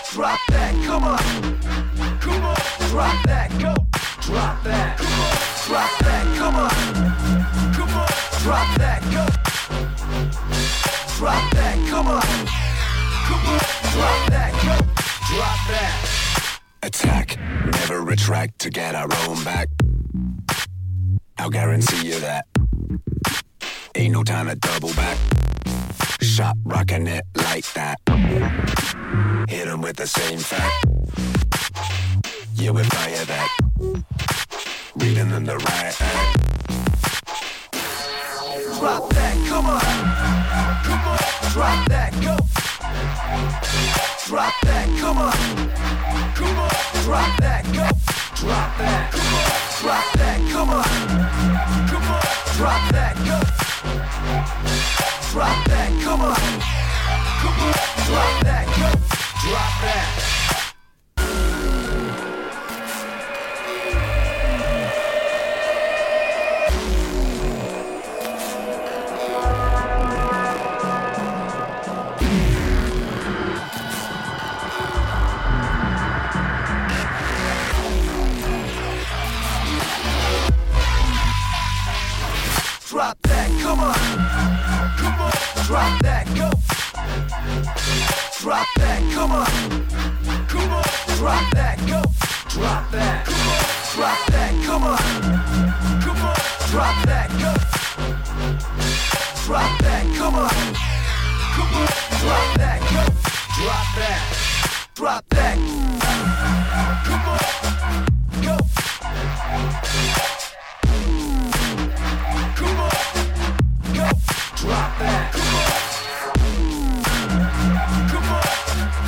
drop that, come on, drop that, go, drop that, drop that, come on, drop that, go, drop that, come on, drop that, go, drop that. Attack, never retract to get our own back. I'll guarantee you that. Ain't no time to double back. Shot rocking it like that. Hit 'em with the same fact. Yeah, we fire that. Reading in the right act. Drop that, come on, drop that, go. Drop that, come on, drop that, go. Drop that, drop that, come on, drop that, go. Drop that, come on, drop that, go. Drop that. Drop that, come on, drop that, go. Drop that, come on, drop that, go. Drop that, drop that, come on, drop that, go. Drop that, come on, drop that, go.